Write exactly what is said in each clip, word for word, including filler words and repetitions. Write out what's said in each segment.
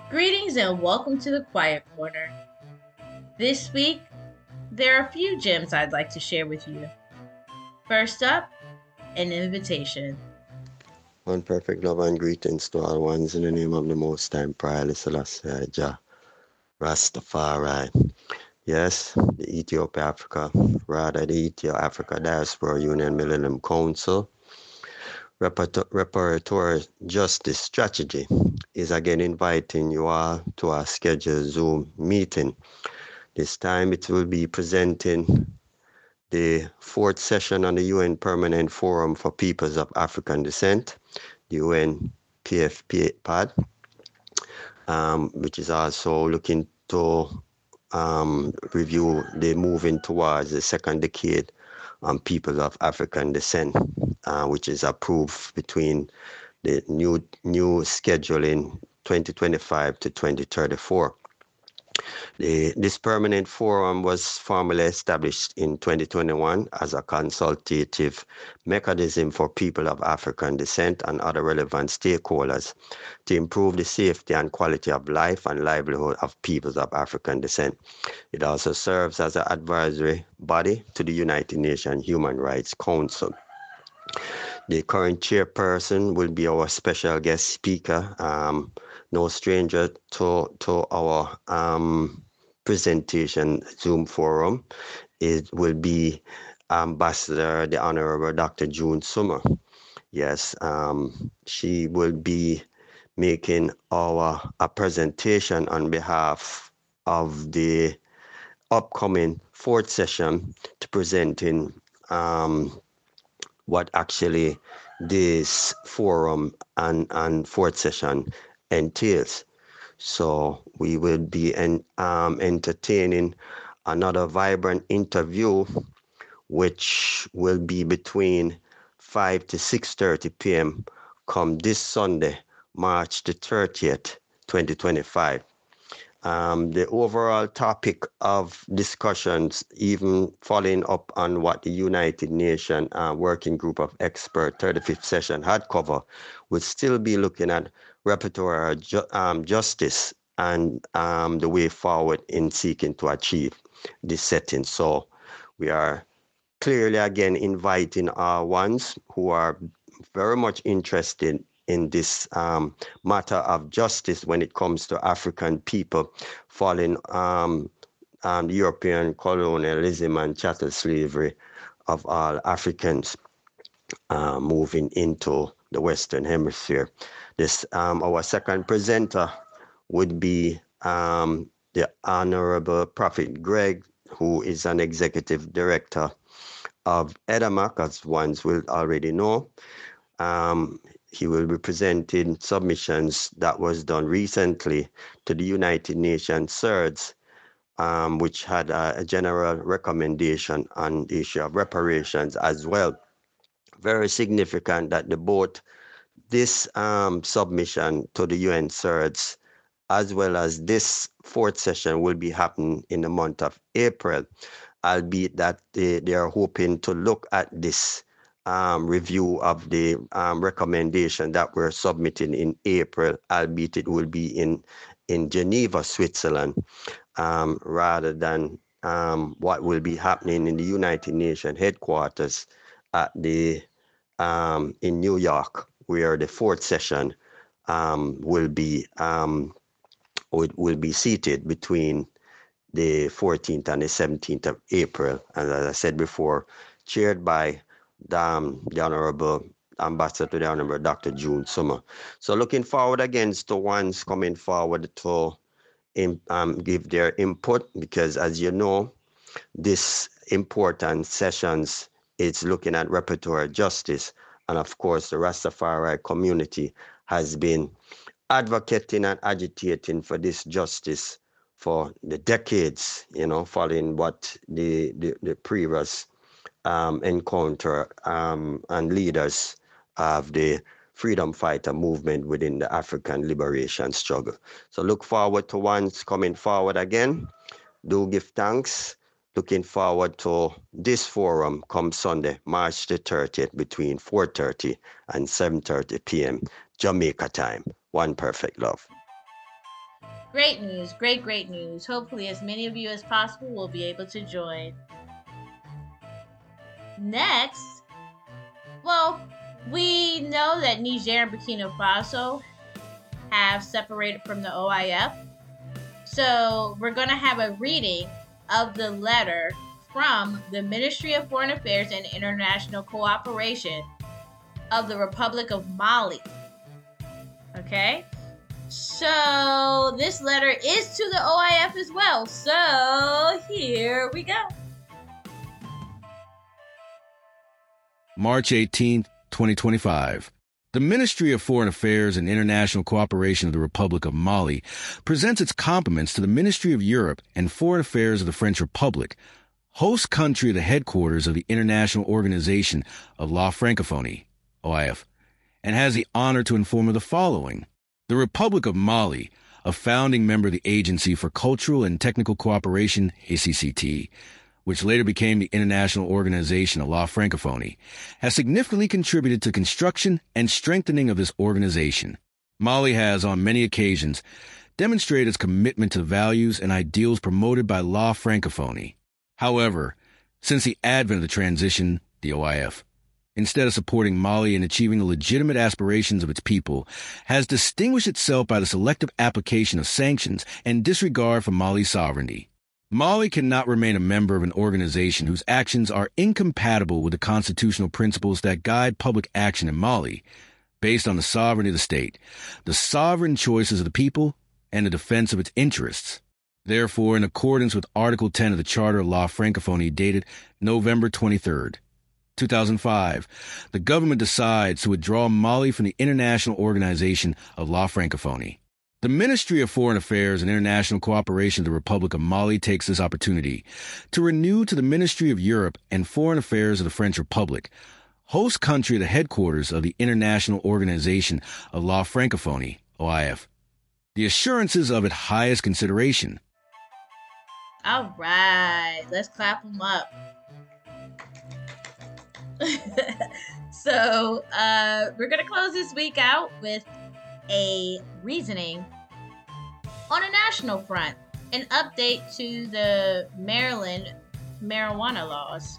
Greetings and welcome to the Quiet Corner. This week, there are a few gems I'd like to share with you. First up, an invitation. One perfect love and greetings to all ones in the name of the Most High Emperor Selassie Jah Rastafari. Yes, the Ethiopia Africa, rather the Ethiopia Africa Diaspora Union Millennium Council Reperto- Repertoire Justice Strategy is again inviting you all to our scheduled Zoom meeting. This time it will be presenting the fourth session on the U N Permanent Forum for Peoples of African Descent, the U N P F P A D, um, which is also looking to um, review the moving towards the second decade on people of African descent, uh, which is approved between the new new scheduling twenty twenty-five to twenty thirty-four. The, this permanent forum was formally established in twenty twenty-one as a consultative mechanism for people of African descent and other relevant stakeholders to improve the safety and quality of life and livelihood of peoples of African descent. It also serves as an advisory body to the United Nations Human Rights Council. The current chairperson will be our special guest speaker, um, no stranger to, to our um, presentation Zoom forum. It will be Ambassador, the Honorable Doctor June Summer. Yes, um, she will be making our a presentation on behalf of the upcoming fourth session to presenting um, what actually this forum and, and fourth session entails. So we will be en, um, entertaining another vibrant interview, which will be between five to six thirty p.m. come this Sunday, March the thirtieth, twenty twenty-five. Um, the overall topic of discussions, even following up on what the United Nations uh, Working Group of Experts thirty-fifth session had covered, would still be looking at repertoire ju- um, justice and um, the way forward in seeking to achieve this setting. So we are clearly again inviting our ones who are very much interested in this um, matter of justice when it comes to African people following um, um, European colonialism and chattel slavery of all Africans uh, moving into the Western Hemisphere. This um, our second presenter would be um, the Honorable Prophet Greg, who is an executive director of EDAMAC, as ones will already know. Um, he will be presenting submissions that was done recently to the United Nations CERDS, um, which had a, a general recommendation on the issue of reparations as well. Very significant that the both this um, submission to the U N CERDS as well as this fourth session will be happening in the month of April, albeit that they, they are hoping to look at this um, review of the um, recommendation that we're submitting in April, albeit it will be in, in Geneva, Switzerland, um, rather than um, what will be happening in the United Nations headquarters at the um, in New York, where the fourth session um, will be um, will, will be seated between the fourteenth and the seventeenth of April. And as I said before, chaired by the, um, the Honorable Ambassador to the Honorable Doctor June Summer. So looking forward again to ones coming forward to in, um, give their input, because as you know, this important sessions is looking at repertoire justice. And of course, the Rastafari community has been advocating and agitating for this justice for the decades, you know, following what the, the, the previous um, encounter um, and leaders of the freedom fighter movement within the African liberation struggle. So look forward to ones coming forward again. Do give thanks. Looking forward to this forum come Sunday, March the thirtieth, between four thirty and seven thirty p.m. Jamaica time. One perfect love. Great news, great, great news. Hopefully, as many of you as possible will be able to join. Next, well, we know that Niger and Burkina Faso have separated from the O I F. So we're going to have a reading of the letter from the Ministry of Foreign Affairs and International Cooperation of the Republic of Mali. Okay? So this letter is to the O I F as well. So here we go. March eighteenth, twenty twenty-five. The Ministry of Foreign Affairs and International Cooperation of the Republic of Mali presents its compliments to the Ministry of Europe and Foreign Affairs of the French Republic, host country of the headquarters of the International Organization of La Francophonie, O I F, and has the honor to inform of the following. The Republic of Mali, a founding member of the Agency for Cultural and Technical Cooperation, A C C T, which later became the International Organization of La Francophonie, has significantly contributed to construction and strengthening of this organization. Mali has, on many occasions, demonstrated its commitment to the values and ideals promoted by La Francophonie. However, since the advent of the transition, the O I F, instead of supporting Mali in achieving the legitimate aspirations of its people, has distinguished itself by the selective application of sanctions and disregard for Mali's sovereignty. Mali cannot remain a member of an organization whose actions are incompatible with the constitutional principles that guide public action in Mali, based on the sovereignty of the state, the sovereign choices of the people, and the defense of its interests. Therefore, in accordance with Article ten of the Charter of La Francophonie dated November twenty-third, two thousand five, the government decides to withdraw Mali from the International Organization of La Francophonie. The Ministry of Foreign Affairs and International Cooperation of the Republic of Mali takes this opportunity to renew to the Ministry of Europe and Foreign Affairs of the French Republic, host country of the headquarters of the International Organization of La Francophonie, O I F, the assurances of its highest consideration. All right, let's clap them up. So, uh, we're going to close this week out with a reasoning on a national front, an update to the Maryland marijuana laws.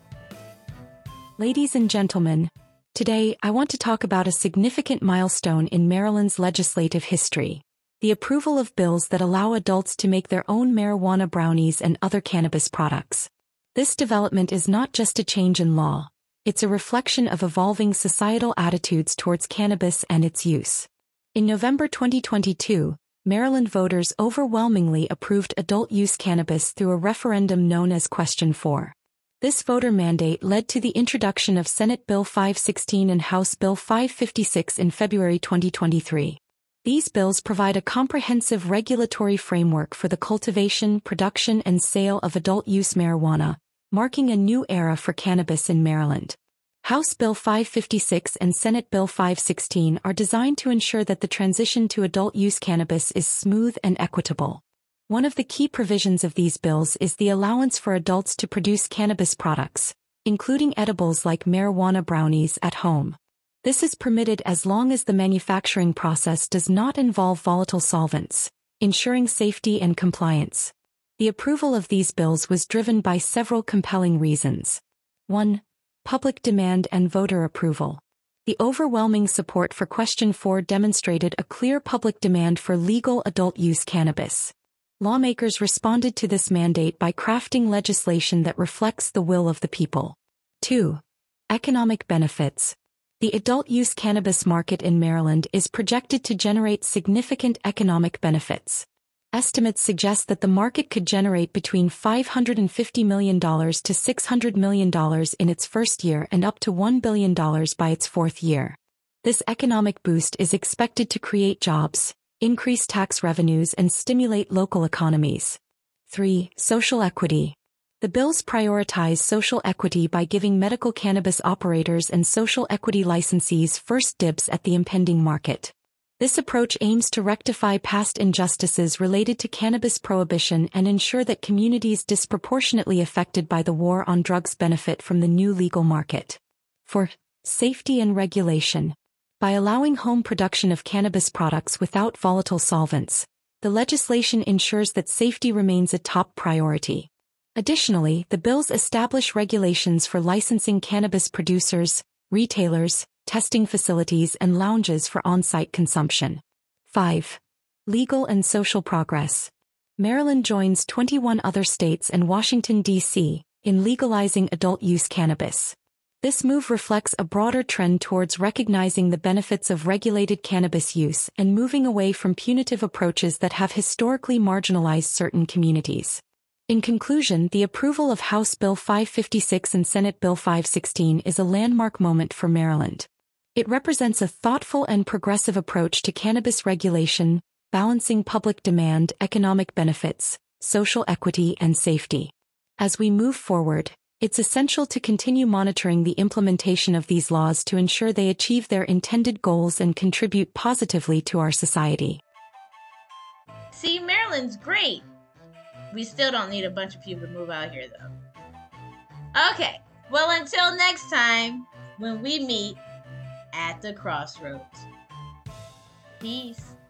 Ladies and gentlemen, today I want to talk about a significant milestone in Maryland's legislative history: the approval of bills that allow adults to make their own marijuana brownies and other cannabis products. This development is not just a change in law, it's a reflection of evolving societal attitudes towards cannabis and its use. In November twenty twenty-two, Maryland voters overwhelmingly approved adult-use cannabis through a referendum known as Question four. This voter mandate led to the introduction of Senate Bill five sixteen and House Bill five fifty-six in February twenty twenty-three. These bills provide a comprehensive regulatory framework for the cultivation, production, and sale of adult-use marijuana, marking a new era for cannabis in Maryland. House Bill five fifty-six and Senate Bill five sixteen are designed to ensure that the transition to adult-use cannabis is smooth and equitable. One of the key provisions of these bills is the allowance for adults to produce cannabis products, including edibles like marijuana brownies, at home. This is permitted as long as the manufacturing process does not involve volatile solvents, ensuring safety and compliance. The approval of these bills was driven by several compelling reasons. one. Public demand and voter approval. The overwhelming support for Question four demonstrated a clear public demand for legal adult-use cannabis. Lawmakers responded to this mandate by crafting legislation that reflects the will of the people. two. Economic benefits. The adult-use cannabis market in Maryland is projected to generate significant economic benefits. Estimates suggest that the market could generate between five hundred fifty million dollars to six hundred million dollars in its first year and up to one billion dollars by its fourth year. This economic boost is expected to create jobs, increase tax revenues, and stimulate local economies. three. Social equity. The bills prioritize social equity by giving medical cannabis operators and social equity licensees first dibs at the impending market. This approach aims to rectify past injustices related to cannabis prohibition and ensure that communities disproportionately affected by the war on drugs benefit from the new legal market. four. Safety and regulation. By allowing home production of cannabis products without volatile solvents, The legislation ensures that safety remains a top priority. Additionally, the bills establish regulations for licensing cannabis producers, retailers, testing facilities, and lounges for on-site consumption. five. Legal and social progress. Maryland joins twenty-one other states and Washington, D C, in legalizing adult-use cannabis. This move reflects a broader trend towards recognizing the benefits of regulated cannabis use and moving away from punitive approaches that have historically marginalized certain communities. In conclusion, the approval of House Bill five fifty-six and Senate Bill five sixteen is a landmark moment for Maryland. It represents a thoughtful and progressive approach to cannabis regulation, balancing public demand, economic benefits, social equity, and safety. As we move forward, it's essential to continue monitoring the implementation of these laws to ensure they achieve their intended goals and contribute positively to our society. See, Maryland's great. We still don't need a bunch of people to move out here, though. Okay, well, until next time, when we meet at the crossroads. Peace.